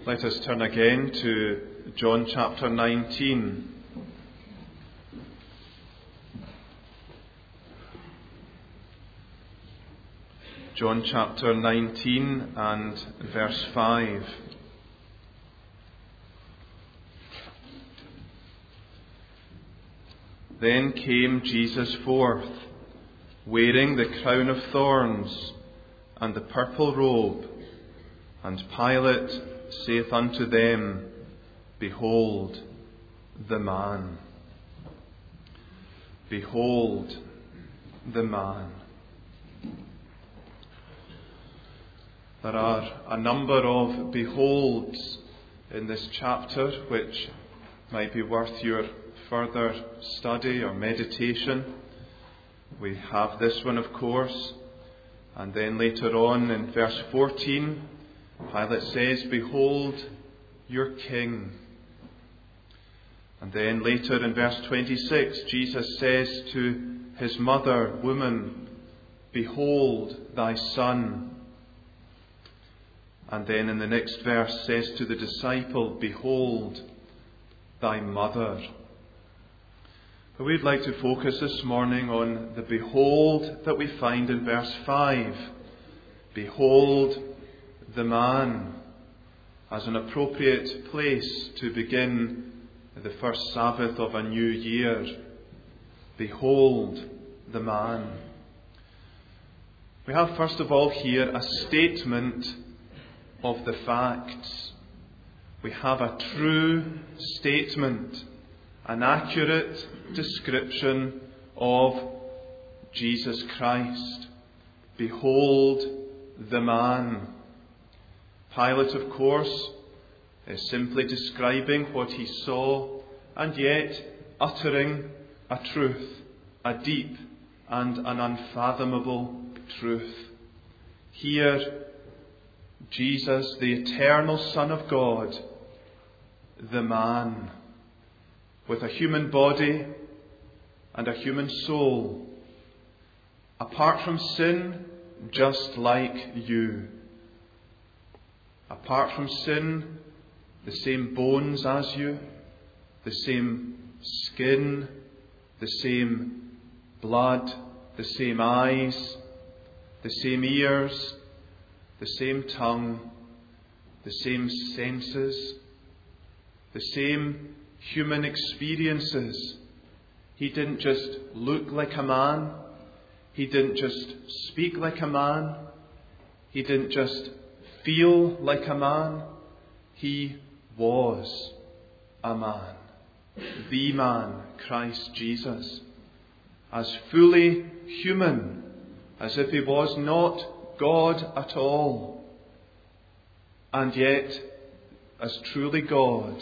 Let us turn again to John chapter 19. John chapter 19 and verse 5. Then came Jesus forth, wearing the crown of thorns and the purple robe, and Pilate saith unto them, Behold the man. Behold the man. There are a number of beholds in this chapter which might be worth your further study or meditation. We have this one, of course, and then later on in verse 14, Pilate says, Behold your king. And then later in verse 26, Jesus says to his mother, Woman, behold thy son. And then in the next verse says to the disciple, Behold thy mother. But we'd like to focus this morning on the behold that we find in verse 5. Behold the man, as an appropriate place to begin the first Sabbath of a new year. Behold the man. We have first of all here a statement of the facts. We have a true statement, an accurate description of Jesus Christ. Behold the man. Pilate, of course, is simply describing what he saw and yet uttering a truth, a deep and an unfathomable truth. Here, Jesus, the eternal Son of God, the man, with a human body and a human soul, apart from sin, just like you. Apart from sin, the same bones as you, the same skin, the same blood, the same eyes, the same ears, the same tongue, the same senses, the same human experiences. He didn't just look like a man. He didn't just speak like a man. He didn't just feel like a man. He was a man. The man, Christ Jesus. As fully human as if he was not God at all. And yet as truly God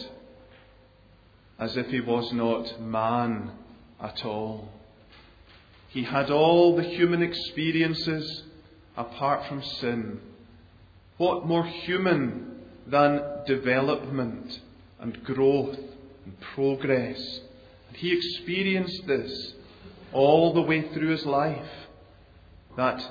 as if he was not man at all. He had all the human experiences apart from sin. What more human than development and growth and progress? And he experienced this all the way through his life. That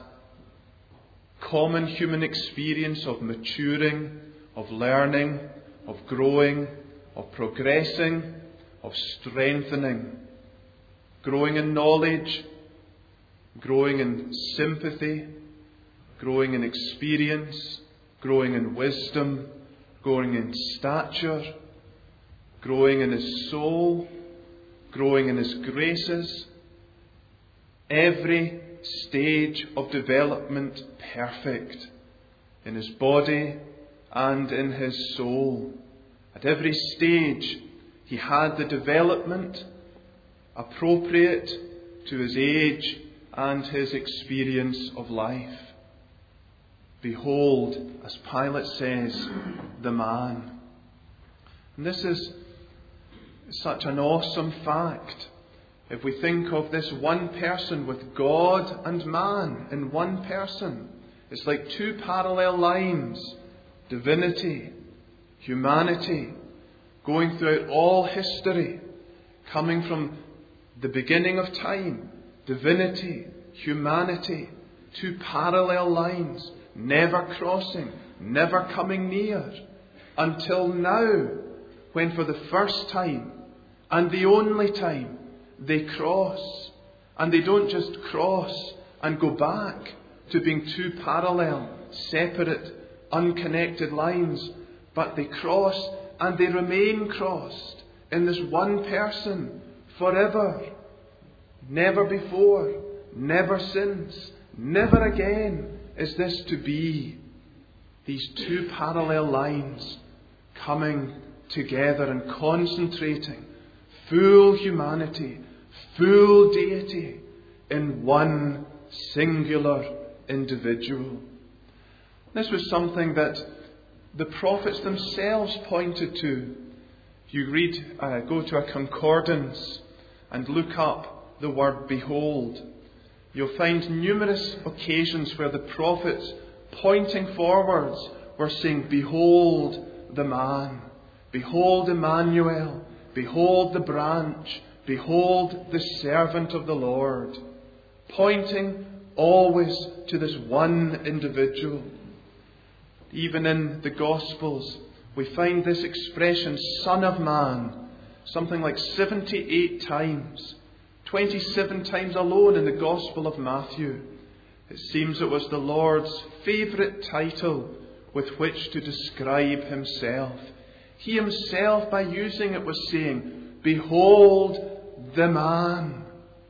common human experience of maturing, of learning, of growing, of progressing, of strengthening, growing in knowledge, growing in sympathy, growing in experience, growing in wisdom, growing in stature, growing in his soul, growing in his graces. Every stage of development perfect in his body and in his soul. At every stage he had the development appropriate to his age and his experience of life. Behold, as Pilate says, the man. And this is such an awesome fact. If we think of this one person with God and man in one person, it's like two parallel lines. Divinity, humanity, going throughout all history, coming from the beginning of time. Divinity, humanity, two parallel lines, never crossing, never coming near. until now, when for the first time and the only time they cross. And they don't just cross and go back to being two parallel, separate, unconnected lines, but they cross and they remain crossed in this one person forever. Never before, never since, never again is this to be. These two parallel lines coming together and concentrating full humanity, full deity in one singular individual. This was something that the prophets themselves pointed to. If you go to a concordance and look up the word behold, you'll find numerous occasions where the prophets, pointing forwards, were saying, behold the man, behold Emmanuel, behold the branch, behold the servant of the Lord, pointing always to this one individual. Even in the Gospels, we find this expression, Son of Man, something like 78 times, 27 times alone in the Gospel of Matthew. It seems it was the Lord's favourite title with which to describe himself. He himself, by using it, was saying, behold the man.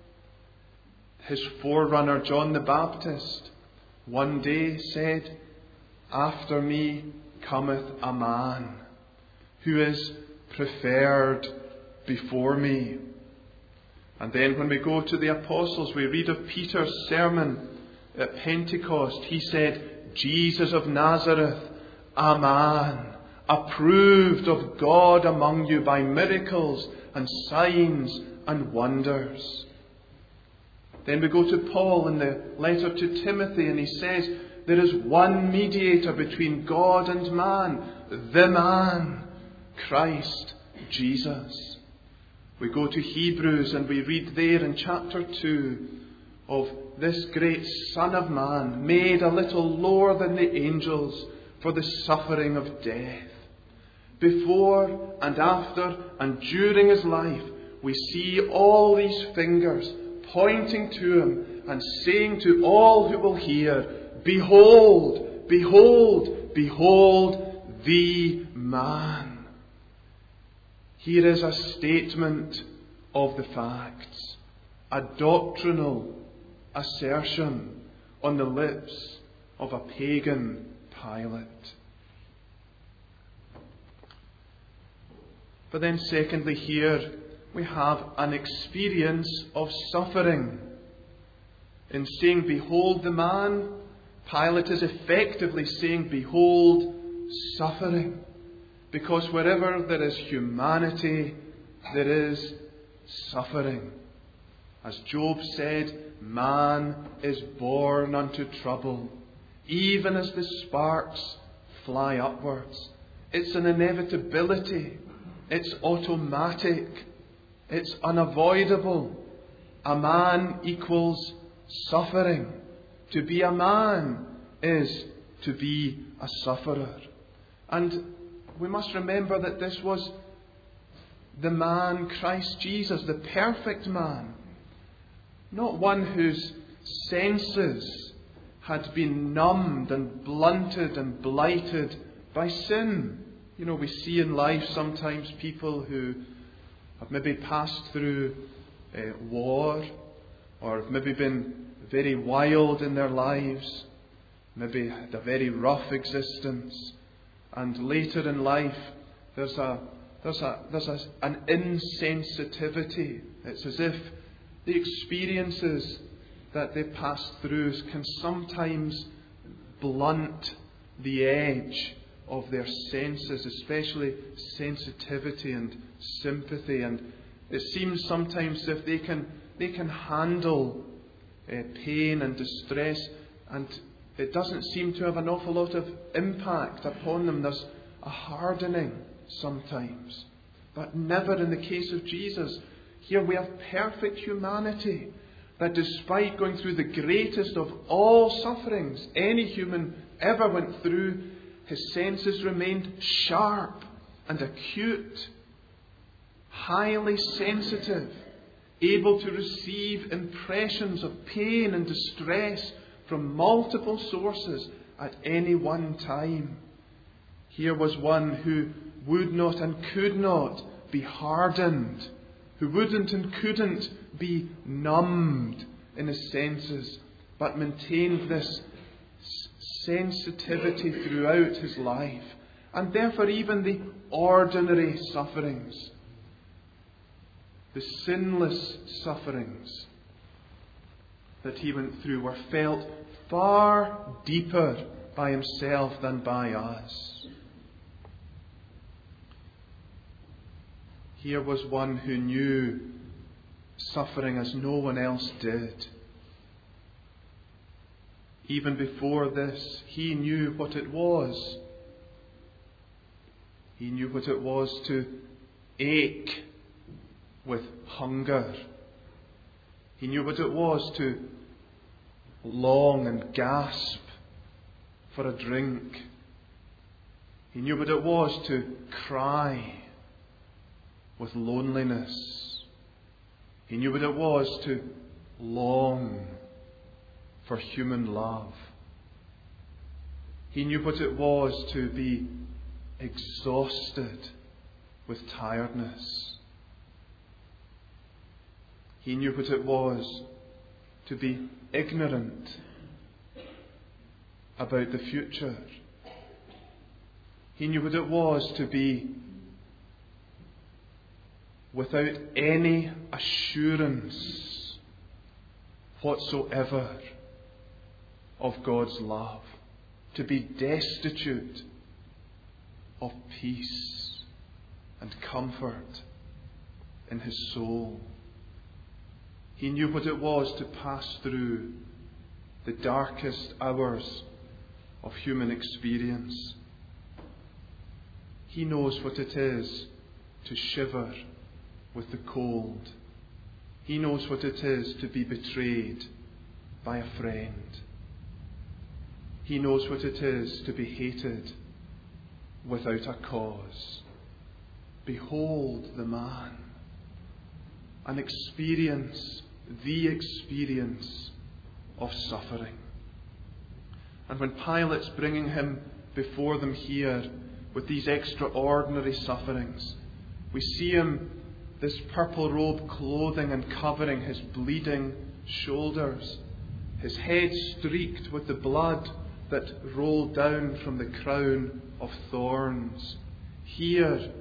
His forerunner, John the Baptist, one day said, after me cometh a man who is preferred before me. And then when we go to the apostles, we read of Peter's sermon at Pentecost. He said, Jesus of Nazareth, a man approved of God among you by miracles and signs and wonders. Then we go to Paul in the letter to Timothy, and he says, there is one mediator between God and man, the man, Christ Jesus. We go to Hebrews and we read there in chapter 2 of this great Son of Man, made a little lower than the angels for the suffering of death. Before and after and during his life, we see all these fingers pointing to him and saying to all who will hear, behold, behold, behold the man. Here is a statement of the facts, a doctrinal assertion on the lips of a pagan Pilate. But then secondly, here we have an experience of suffering. In saying, behold the man, Pilate is effectively saying, behold suffering. Because wherever there is humanity, there is suffering. As Job said, man is born unto trouble, even as the sparks fly upwards. It's an inevitability. It's automatic. It's unavoidable. A man equals suffering. To be a man is to be a sufferer. And we must remember that this was the man, Christ Jesus, the perfect man. Not one whose senses had been numbed and blunted and blighted by sin. You know, we see in life sometimes people who have maybe passed through war, or have maybe been very wild in their lives, maybe had a very rough existence, and later in life there's an insensitivity. It's as if the experiences that they pass through can sometimes blunt the edge of their senses, especially sensitivity and sympathy. And it seems sometimes if they can handle pain and distress, and it doesn't seem to have an awful lot of impact upon them. There's a hardening sometimes, but never in the case of Jesus. Here we have perfect humanity, that despite going through the greatest of all sufferings any human ever went through, his senses remained sharp and acute, highly sensitive, able to receive impressions of pain and distress from multiple sources at any one time. Here was one who would not and could not be hardened, who wouldn't and couldn't be numbed in his senses, but maintained this sensitivity throughout his life. And therefore even the ordinary sufferings, the sinless sufferings that he went through, were felt far deeper by himself than by us. Here was one who knew suffering as no one else did. Even before this, he knew what it was. He knew what it was to ache with hunger. He knew what it was to long and gasp for a drink. He knew what it was to cry with loneliness. He knew what it was to long for human love. He knew what it was to be exhausted with tiredness. He knew what it was to be ignorant about the future. He knew what it was to be without any assurance whatsoever of God's love, to be destitute of peace and comfort in his soul. He knew what it was to pass through the darkest hours of human experience. He knows what it is to shiver with the cold. He knows what it is to be betrayed by a friend. He knows what it is to be hated without a cause. Behold the man, and experience the experience of suffering. And when Pilate's bringing him before them here with these extraordinary sufferings, we see him, this purple robe clothing and covering his bleeding shoulders, his head streaked with the blood that rolled down from the crown of thorns. Here,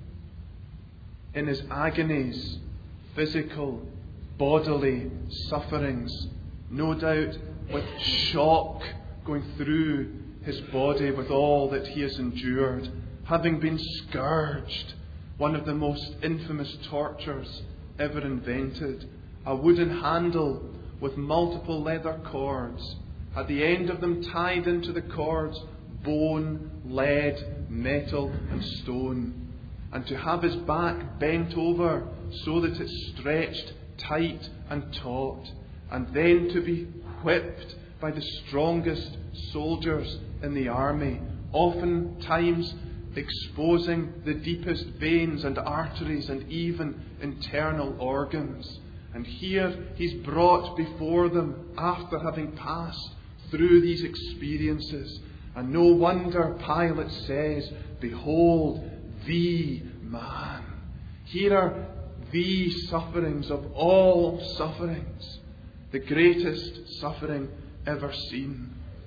in his agonies, physical, bodily sufferings, no doubt with shock going through his body with all that he has endured, having been scourged, one of the most infamous tortures ever invented, a wooden handle with multiple leather cords, at the end of them tied into the cords bone, lead, metal and stone, and to have his back bent over so that it stretched tight and taut, and then to be whipped by the strongest soldiers in the army, oftentimes exposing the deepest veins and arteries and even internal organs. And here he's brought before them after having passed through these experiences. And no wonder Pilate says, "Behold the man." Here are the sufferings of all sufferings, the greatest suffering ever seen.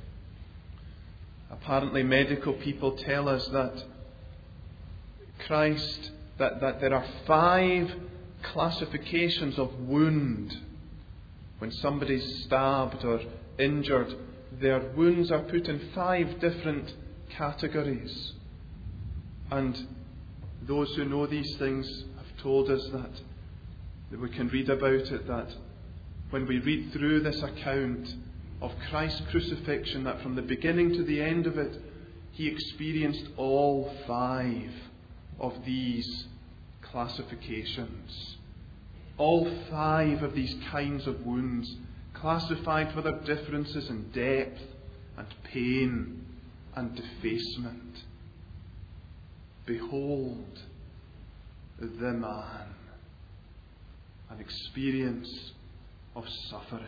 Apparently medical people tell us that that there are 5 classifications of wound. When somebody's stabbed or injured, their wounds are put in 5 different categories. And those who know these things have told us that we can read about it, that when we read through this account of Christ's crucifixion, that from the beginning to the end of it, he experienced all 5 of these classifications. All 5 of these kinds of wounds, classified for their differences in depth and pain and defacement. Behold the man, an experience of suffering.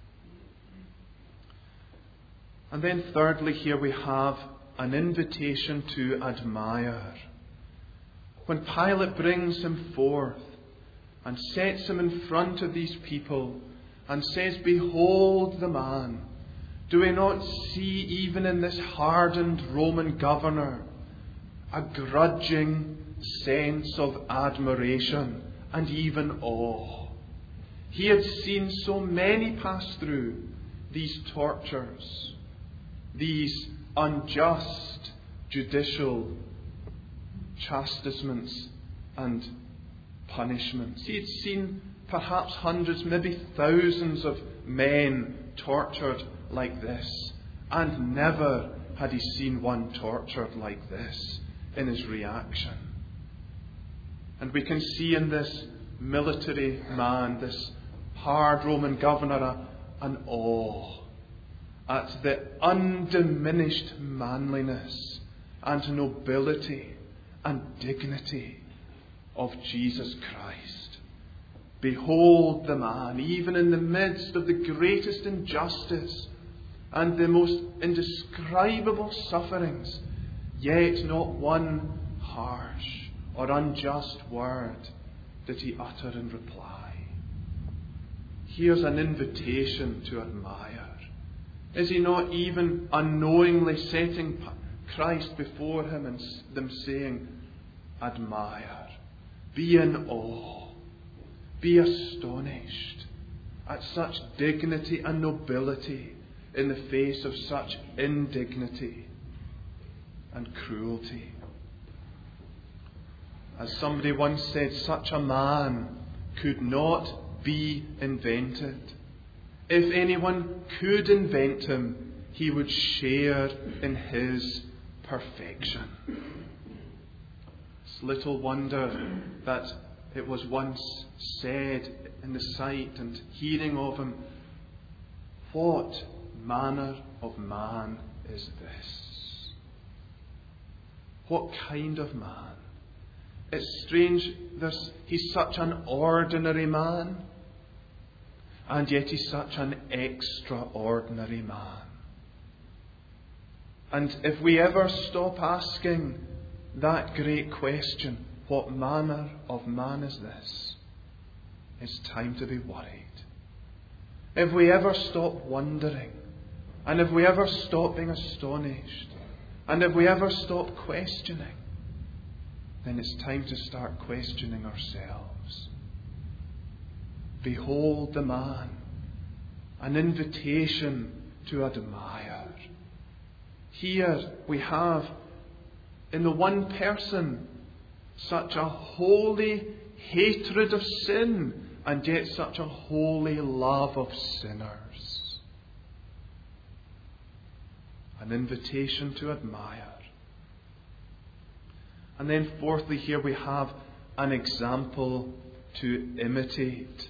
And then thirdly, here we have an invitation to admire. When Pilate brings him forth and sets him in front of these people and says, behold the man, do we not see even in this hardened Roman governor a grudging sense of admiration and even awe? He had seen so many pass through these tortures, these unjust judicial chastisements and punishments. He had seen perhaps hundreds, maybe thousands of men tortured like this, and never had he seen one tortured like this in his reaction. And we can see in this military man, this hard Roman governor, an awe at the undiminished manliness and nobility and dignity of Jesus Christ. Behold the man, even in the midst of the greatest injustice and the most indescribable sufferings, yet not one harsh or unjust word did he utter in reply. Here's an invitation to admire. Is he not even unknowingly setting Christ before him and them saying, admire, be in awe, be astonished at such dignity and nobility in the face of such indignity and cruelty? As somebody once said, such a man could not be invented. If anyone could invent him, he would share in his perfection. It's little wonder that it was once said in the sight and hearing of him, what manner of man is this? What kind of man? It's strange, he's such an ordinary man, and yet he's such an extraordinary man. And if we ever stop asking that great question, what manner of man is this? It's time to be worried. If we ever stop wondering, and if we ever stop being astonished, and if we ever stop questioning, then it's time to start questioning ourselves. Behold the man, an invitation to admire. Here we have, in the one person, such a holy hatred of sin, and yet such a holy love of sinners. An invitation to admire. And then fourthly, here we have an example to imitate.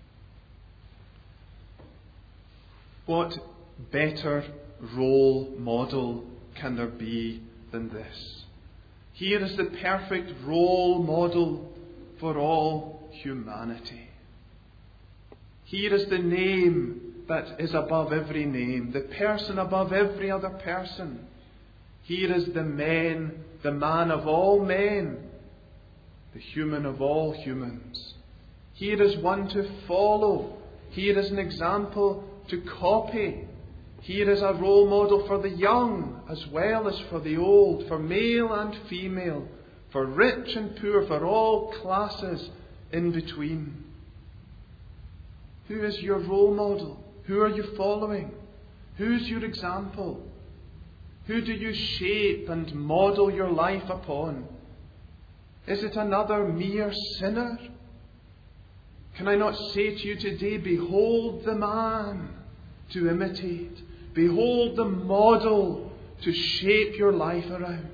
What better role model can there be than this? Here is the perfect role model for all humanity. Here is the name that is above every name, the person above every other person. Here is the man of all men, the human of all humans. Here is one to follow. Here is an example to copy. Here is a role model for the young as well as for the old, for male and female, for rich and poor, for all classes in between. Who is your role model? Who are you following? Who's your example? Who do you shape and model your life upon? Is it another mere sinner? Can I not say to you today, behold the man to imitate. Behold the model to shape your life around.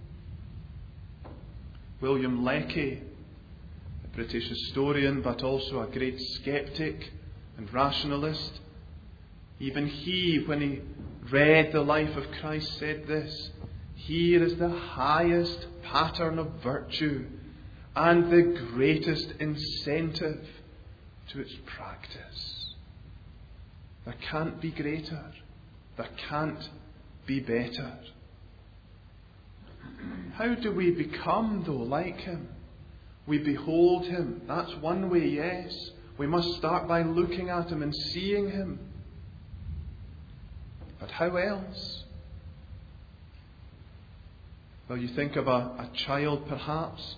William Lecky, a British historian but also a great sceptic and rationalist, even he, when he read the life of Christ, said this: here is the highest pattern of virtue and the greatest incentive to its practice. There can't be greater. There can't be better. How do we become, though, like him? We behold him. That's one way, yes. We must start by looking at him and seeing him. But how else? Well, you think of a child, perhaps.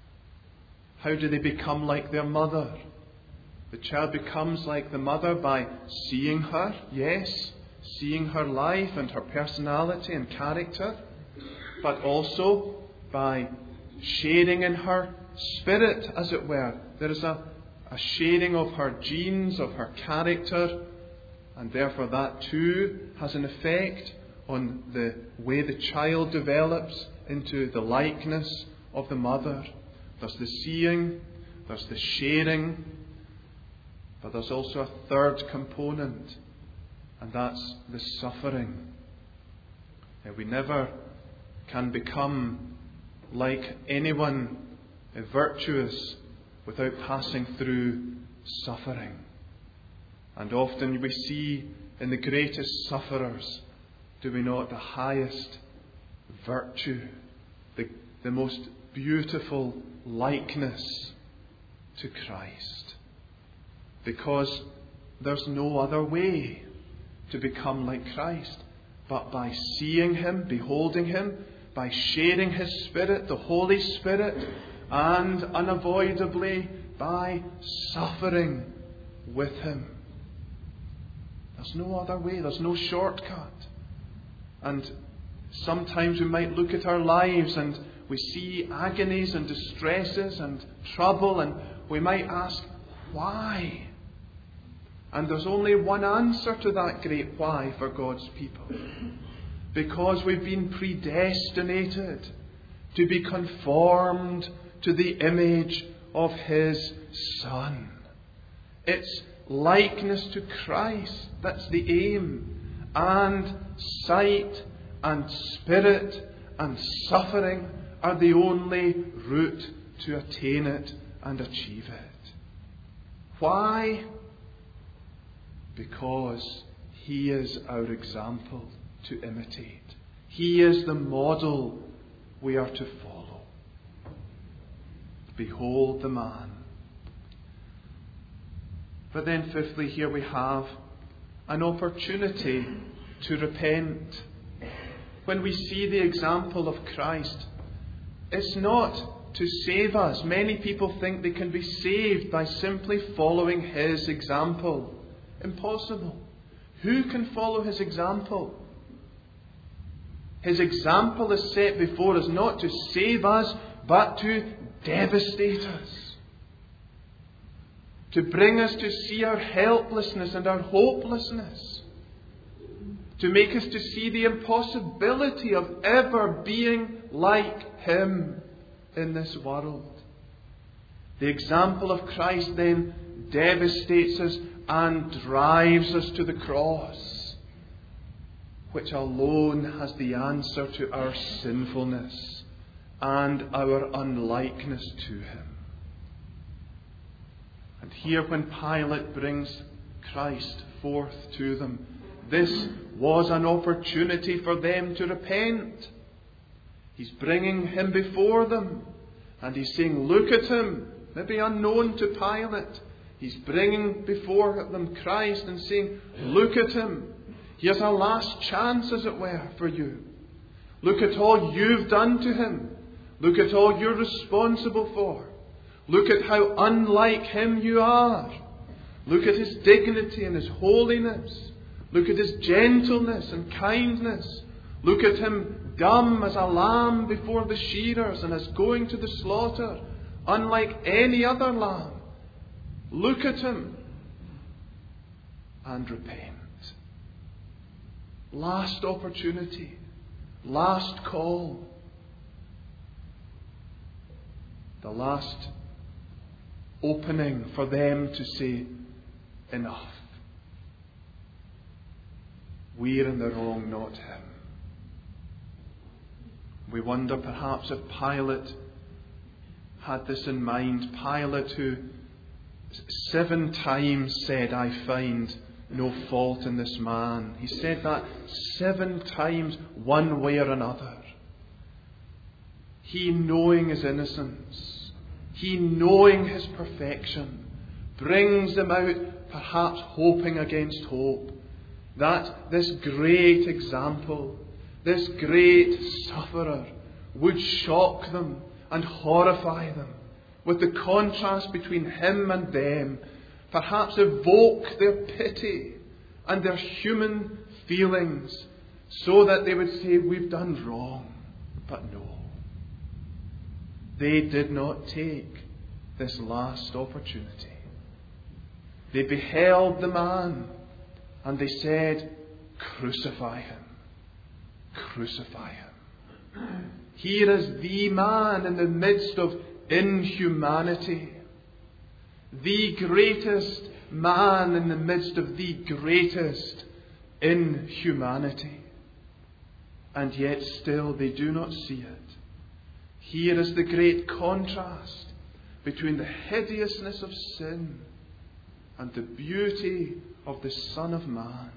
How do they become like their mother? The child becomes like the mother by seeing her, yes, seeing her life and her personality and character, but also by sharing in her spirit, as it were. There is a sharing of her genes, of her character, and therefore that too has an effect on the way the child develops into the likeness of the mother. There's the seeing, there's the sharing, but there's also a third component, and that's the suffering. We never can become like anyone virtuous without passing through suffering. And often we see in the greatest sufferers, do we not, the highest virtue, the most beautiful likeness to Christ. Because there's no other way to become like Christ but by seeing him, beholding him, by sharing his Spirit, the Holy Spirit, and unavoidably by suffering with him. There's no other way, there's no shortcut. And sometimes we might look at our lives and we see agonies and distresses and trouble, and we might ask, why? And there's only one answer to that great why for God's people. Because we've been predestinated to be conformed to the image of his Son. It's likeness to Christ. That's the aim. And sight and spirit and suffering are the only route to attain it and achieve it. Why? Because he is our example to imitate. He is the model we are to follow. Behold the man. But then fifthly, here we have an opportunity to repent. When we see the example of Christ, it's not to save us. Many people think they can be saved by simply following his example. Impossible. Who can follow his example? His example is set before us not to save us, but to devastate us. To bring us to see our helplessness and our hopelessness. To make us to see the impossibility of ever being like him in this world. The example of Christ then devastates us and drives us to the cross, which alone has the answer to our sinfulness and our unlikeness to him. And here when Pilate brings Christ forth to them, this was an opportunity for them to repent. He's bringing him before them, and he's saying, look at him, maybe unknown to Pilate. He's bringing before them Christ and saying, look at him. Here's a last chance, as it were, for you. Look at all you've done to him. Look at all you're responsible for. Look at how unlike him you are. Look at his dignity and his holiness. Look at his gentleness and kindness. Look at him dumb as a lamb before the shearers and as going to the slaughter, unlike any other lamb. Look at him and repent. Last opportunity. Last call. The last opening for them to say, enough. We're in the wrong, not him. We wonder perhaps if Pilate had this in mind. Pilate, who 7 times said, "I find no fault in this man." He said that 7 times, one way or another. He, knowing his innocence, he knowing his perfection, brings him out perhaps hoping against hope that this great example, this great sufferer, would shock them and horrify them with the contrast between him and them, perhaps evoke their pity and their human feelings so that they would say, "We've done wrong." But no. They did not take this last opportunity. They beheld the man and they said, "Crucify him. Crucify him." Here is the man in the midst of inhumanity. The greatest man in the midst of the greatest inhumanity. And yet still they do not see it. Here is the great contrast between the hideousness of sin and the beauty of the Son of Man.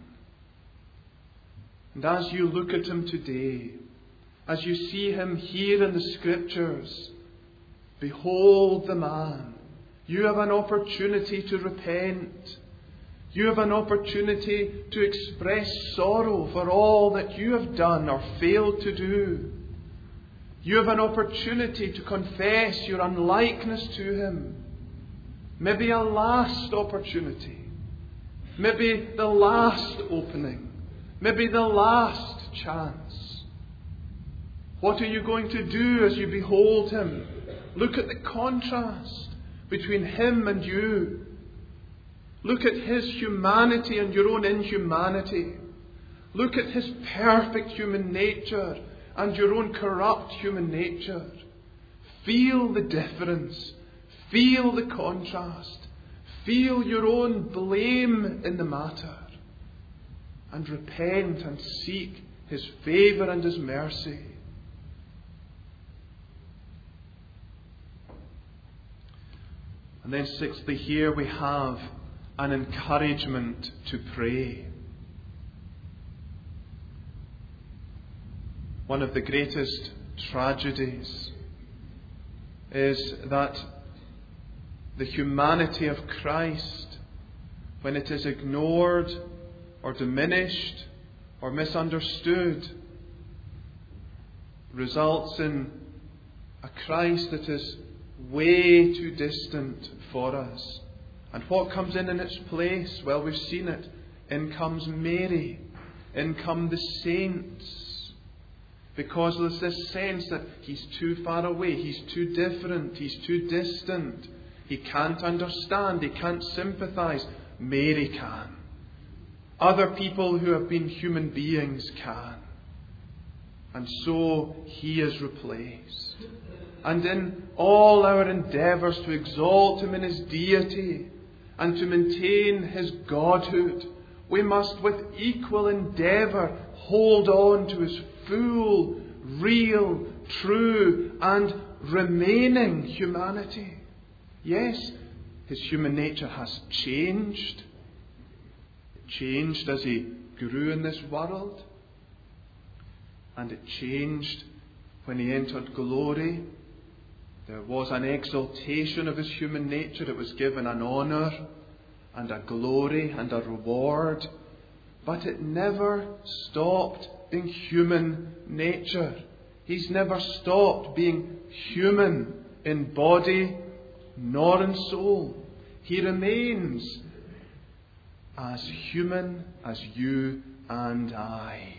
And as you look at him today, as you see him here in the Scriptures, behold the man. You have an opportunity to repent. You have an opportunity to express sorrow for all that you have done or failed to do. You have an opportunity to confess your unlikeness to him. Maybe a last opportunity. Maybe the last opening. Maybe the last chance. What are you going to do as you behold him? Look at the contrast between him and you. Look at his humanity and your own inhumanity. Look at his perfect human nature and your own corrupt human nature. Feel the difference. Feel the contrast. Feel your own blame in the matter. And repent and seek his favour and his mercy. And then sixthly, here we have an encouragement to pray. One of the greatest tragedies is that the humanity of Christ, when it is ignored or diminished or misunderstood, results in a Christ that is way too distant for us. And what comes in its place? Well, we've seen it. In comes Mary. In come the saints. Because there's this sense that he's too far away, he's too different, he's too distant. He can't understand, he can't sympathize. Mary can. Other people who have been human beings can. And so he is replaced. And in all our endeavours to exalt him in his deity and to maintain his godhood, we must with equal endeavour hold on to his full, real, true and remaining humanity. Yes, his human nature has changed. It changed as he grew in this world. And it changed when he entered glory. There was an exaltation of his human nature. It was given an honour and a glory and a reward. But it never stopped being human nature. He's never stopped being human in body nor in soul. He remains as human as you and I.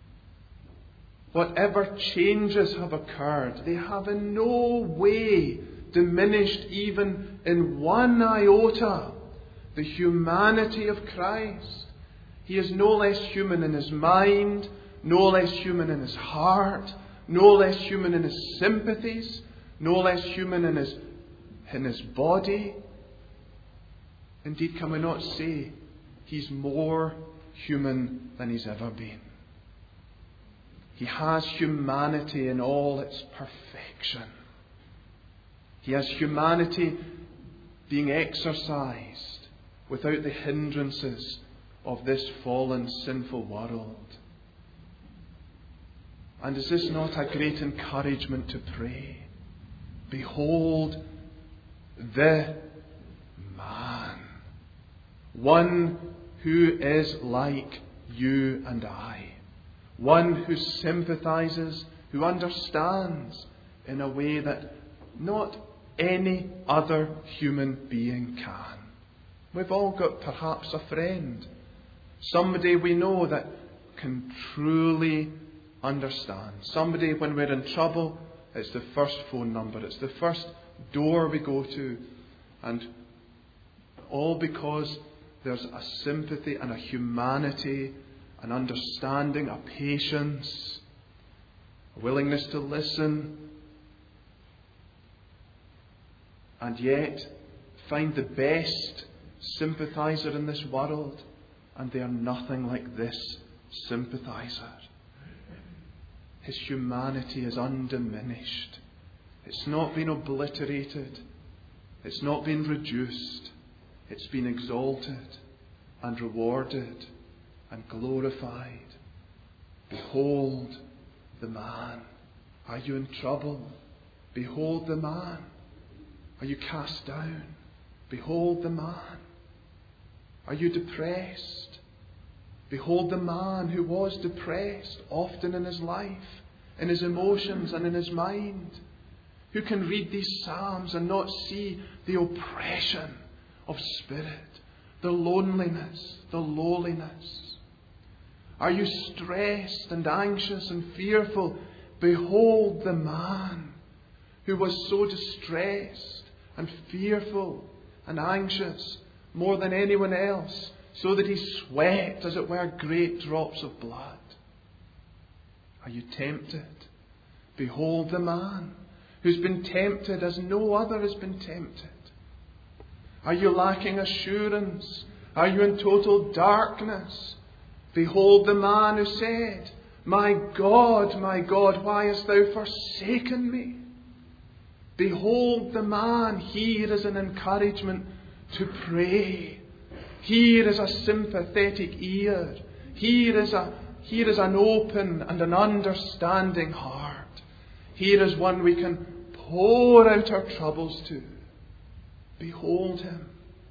Whatever changes have occurred, they have in no way diminished even in one iota the humanity of Christ. He is no less human in his mind, no less human in his heart, no less human in his sympathies, no less human in his body. Indeed, can we not say he's more human than he's ever been? He has humanity in all its perfection. He has humanity being exercised without the hindrances of this fallen, sinful world. And is this not a great encouragement to pray? Behold the man, one who is like you and I, one who sympathizes, who understands in a way that not any other human being can. We've all got perhaps a friend, somebody we know that can truly understand. Somebody, when we're in trouble, it's the first phone number, it's the first door we go to, and all because there's a sympathy and a humanity, an understanding, a patience, a willingness to listen, and yet find the best sympathizer in this world, and they are nothing like this sympathizer. His humanity is undiminished. It's not been obliterated. It's not been reduced. It's been exalted and rewarded and glorified. Behold the man. Are you in trouble? Behold the man. Are you cast down? Behold the man. Are you depressed? Behold the man who was depressed often in his life, in his emotions and in his mind. Who can read these Psalms and not see the oppression of spirit, the loneliness, the lowliness? Are you stressed and anxious and fearful? Behold the man who was so distressed and fearful and anxious more than anyone else, so that he sweat, as it were, great drops of blood. Are you tempted? Behold the man who's been tempted as no other has been tempted. Are you lacking assurance? Are you in total darkness? Behold the man who said, my God, why hast thou forsaken me? Behold the man. Here is an encouragement to pray. Here is a sympathetic ear. Here is an open and an understanding heart. Here is one we can pour out our troubles to. Behold him.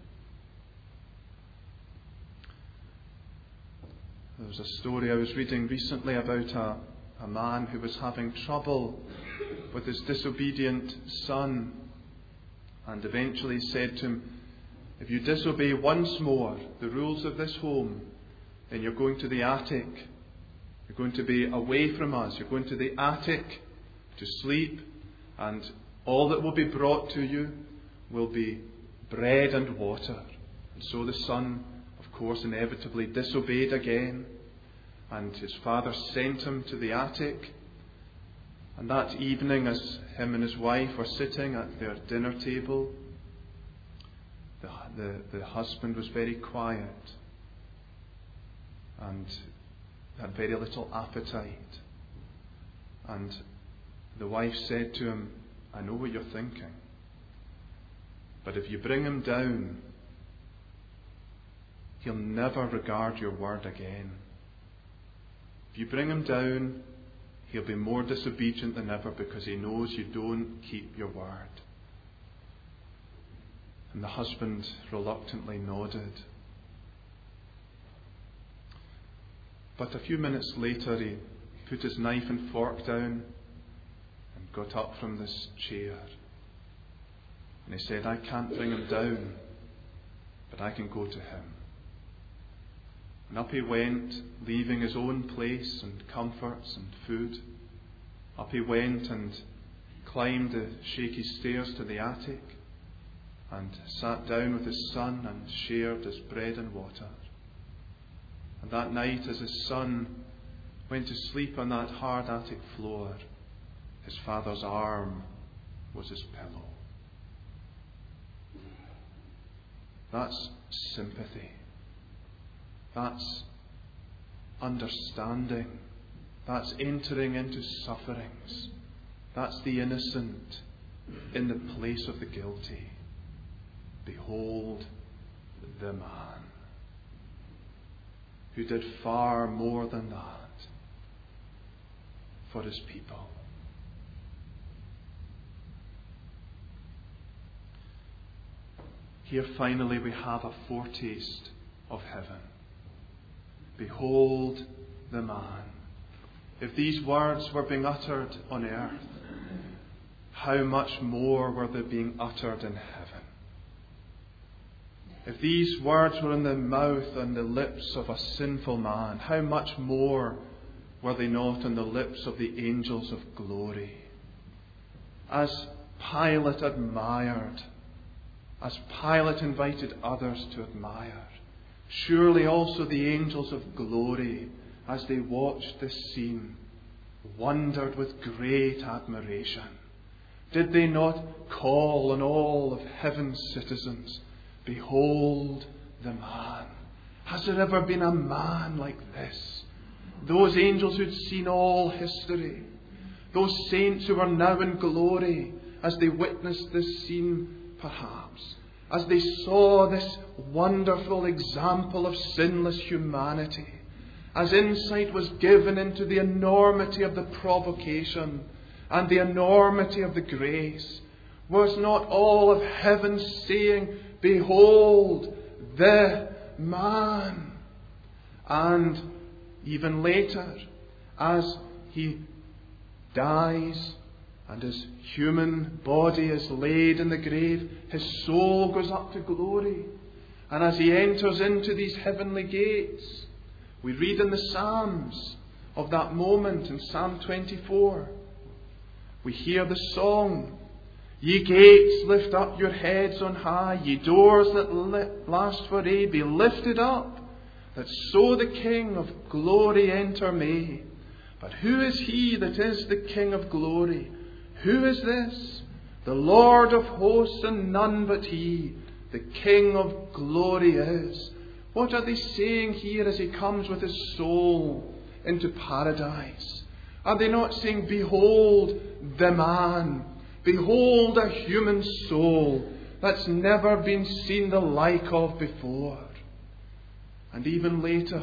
There was a story I was reading recently about a man who was having trouble with his disobedient son, and eventually said to him, if you disobey once more the rules of this home, then you're going to the attic. You're going to be away from us. You're going to the attic to sleep, and all that will be brought to you will be bread and water. And so the son, of course, inevitably disobeyed again, and his father sent him to the attic. And that evening, as him and his wife were sitting at their dinner table, the husband was very quiet and had very little appetite. And the wife said to him, I know what you're thinking, but if you bring him down, he'll never regard your word again. If you bring him down, he'll be more disobedient than ever because he knows you don't keep your word. And the husband reluctantly nodded. But a few minutes later, he put his knife and fork down and got up from this chair. And he said, I can't bring him down, but I can go to him. And up he went, leaving his own place and comforts and food. Up he went and climbed the shaky stairs to the attic and sat down with his son and shared his bread and water. And that night, as his son went to sleep on that hard attic floor, his father's arm was his pillow. That's sympathy. That's understanding. That's entering into sufferings. That's the innocent in the place of the guilty. Behold the man who did far more than that for his people. Here finally we have a foretaste of heaven. Behold the man. If these words were being uttered on earth, how much more were they being uttered in heaven? If these words were in the mouth and the lips of a sinful man, how much more were they not on the lips of the angels of glory? As Pilate admired, as Pilate invited others to admire, surely also the angels of glory, as they watched this scene, wondered with great admiration. Did they not call on all of heaven's citizens, behold the man? Has there ever been a man like this? Those angels who'd seen all history, those saints who are now in glory, as they witnessed this scene perhaps, as they saw this wonderful example of sinless humanity, as insight was given into the enormity of the provocation and the enormity of the grace, was not all of heaven saying, behold the man? And even later, as he dies and his human body is laid in the grave, his soul goes up to glory. And as he enters into these heavenly gates, we read in the Psalms of that moment in Psalm 24. We hear the song, ye gates, lift up your heads on high, ye doors that last for aye, be lifted up, that so the King of glory enter may. But who is he that is the King of glory? Who is this? The Lord of hosts, and none but he, the King of glory is. What are they saying here as he comes with his soul into paradise? Are they not saying, behold the man, behold a human soul that's never been seen the like of before? And even later,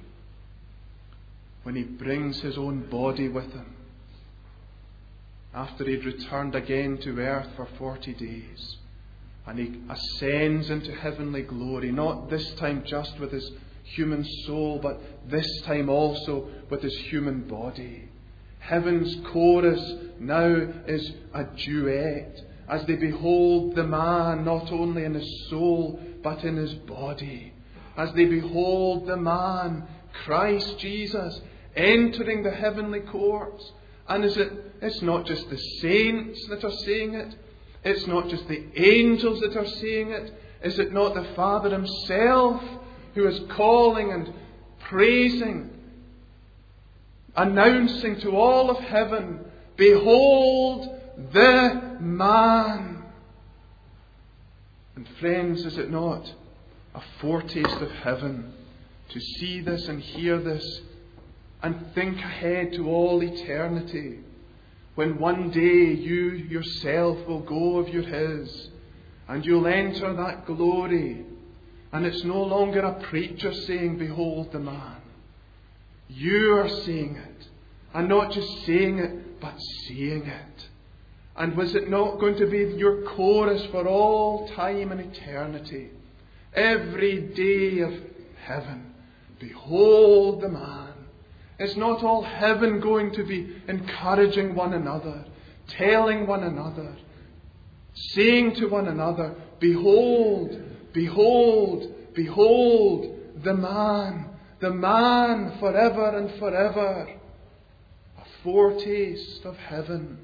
when he brings his own body with him, after he'd returned again to earth for 40 days, and he ascends into heavenly glory, not this time just with his human soul, but this time also with his human body. Heaven's chorus now is a duet as they behold the man not only in his soul but in his body. As they behold the man, Christ Jesus, entering the heavenly courts. And it's not just the saints that are saying it. It's not just the angels that are saying it. Is it not the Father himself who is calling and praising, announcing to all of heaven, behold the man? And friends, is it not a foretaste of heaven to see this and hear this and think ahead to all eternity, when one day you yourself will go of your his and you'll enter that glory, and it's no longer a preacher saying, behold the man. You are saying it, and not just saying it, but seeing it. And was it not going to be your chorus for all time and eternity? Every day of heaven, behold the man. Is not all heaven going to be encouraging one another, telling one another, saying to one another, behold, behold, behold the man forever and forever. A foretaste of heaven.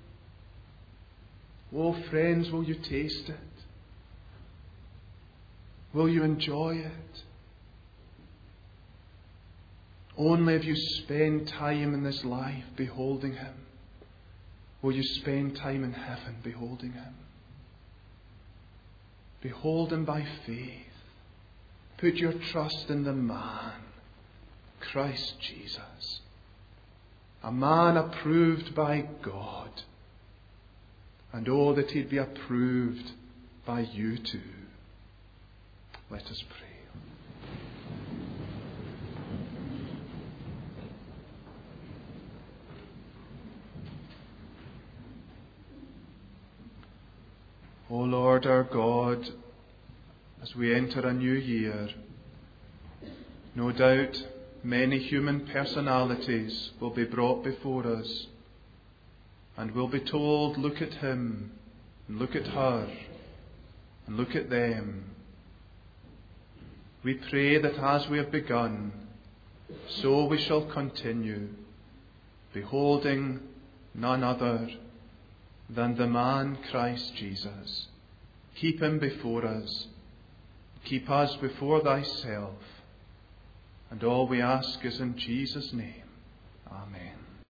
Oh friends, will you taste it? Will you enjoy it? Only if you spend time in this life beholding him, will you spend time in heaven beholding him. Behold him by faith. Put your trust in the man, Christ Jesus. a man approved by God. And oh, that he'd be approved by you too. Let us pray. O Lord our God, as we enter a new year, no doubt many human personalities will be brought before us, and we'll be told, look at him, and look at her, and look at them. We pray that as we have begun, so we shall continue, beholding none other than the man Christ Jesus. Keep him before us. Keep us before thyself. And all we ask is in Jesus' name. Amen.